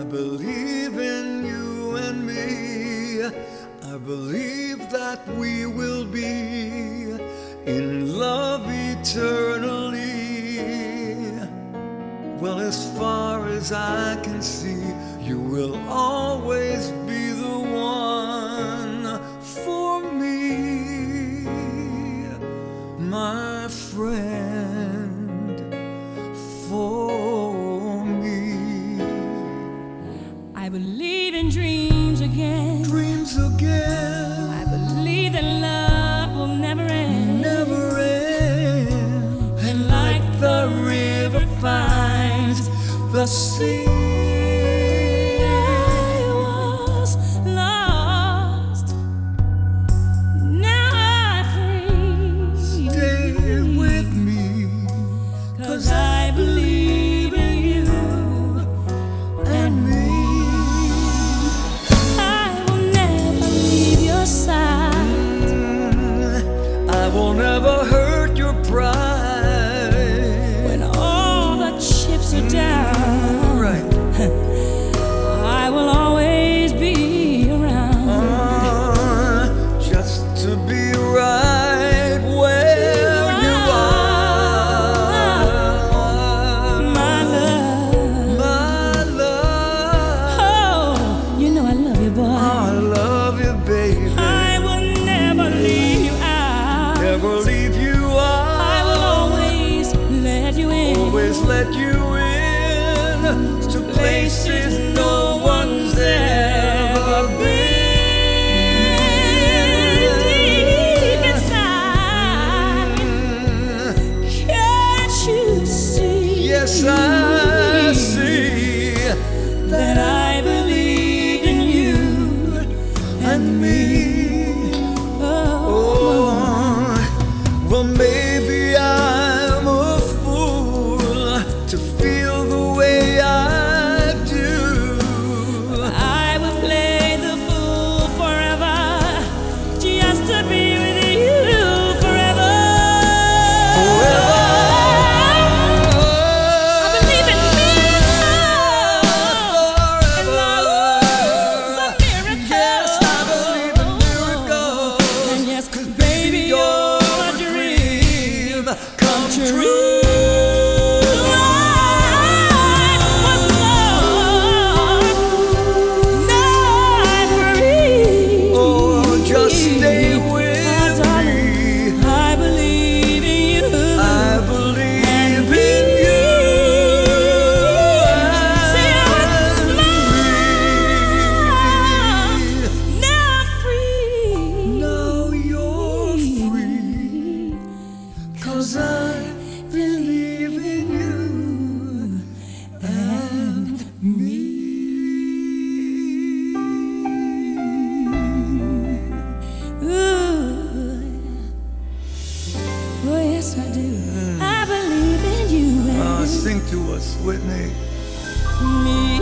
believe in you and me. I believe that we will be in love eternally. Well, as far as I can see, you will always be the one for me, my friend, for me. I believe in dreams again. Dreams again. I believe that love will never end. Never end. And like the river finds the sea, I was lost. Now I'm free. stay with me, 'Cause I believe in you and me. I will never leave your side. I will never hurt your pride. When all the chips are down, Right. I will always be around. Just to be right where you are. My love. My love. Oh, you know I love you, boy. I love you, baby. I will never leave you out. Never leave you out. I will always let you in. Always let you in to places no one's ever been. Deep inside, can't you see? Yes, I see that I believe in you and me. Oh, well, maybe I'm a fool to feel the way I do. I would play the fool forever just to be with you forever. I believe in miracles, and love's a miracle. Yes, I believe in miracles. And yes, 'cause baby, you're a dream come true. Just stay with me. I believe in you. I believe in you. Say and me. now I'm free. Now you're free, 'cause I believe in you and me. Ooh. Oh, yes, I do. I believe in you and Sing to us, Whitney. me.